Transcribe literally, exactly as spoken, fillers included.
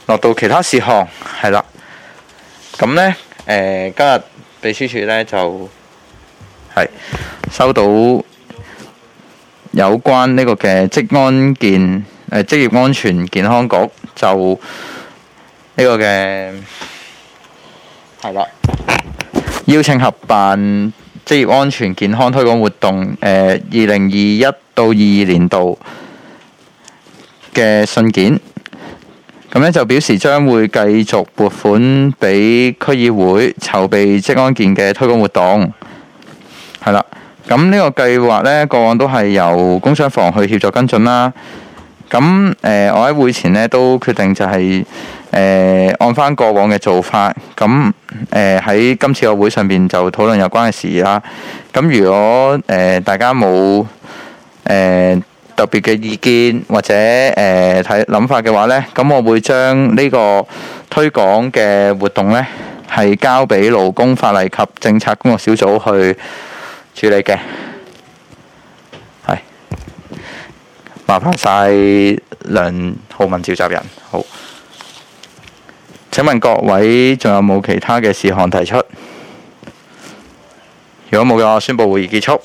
落到其他事項係啦。咁呢，誒、今日秘書處呢就係收到有關呢個嘅職安健誒職業安全健康局就呢個嘅係啦，邀請合辦職業安全健康推廣活動誒二零二一到二二年度嘅信件。咁咧就表示將會繼續撥款俾區議會籌備職安健嘅推廣活動，係啦。咁呢個計劃呢，過往都係由工商房去協助跟進啦。咁誒、呃，我喺會前呢都決定就係、是、誒、呃、按翻過往嘅做法，咁誒喺今次個會上邊就討論有關嘅事啦。咁如果誒、呃、大家冇誒，呃特別嘅意見或者誒睇諗法嘅話呢，咁我會將呢個推廣嘅活動呢，係交俾勞工法例及政策工作小組去處理嘅。係，麻煩晒梁浩文召集人。好，請問各位仲有冇其他嘅事項提出？如果冇嘅話，我宣佈會議結束。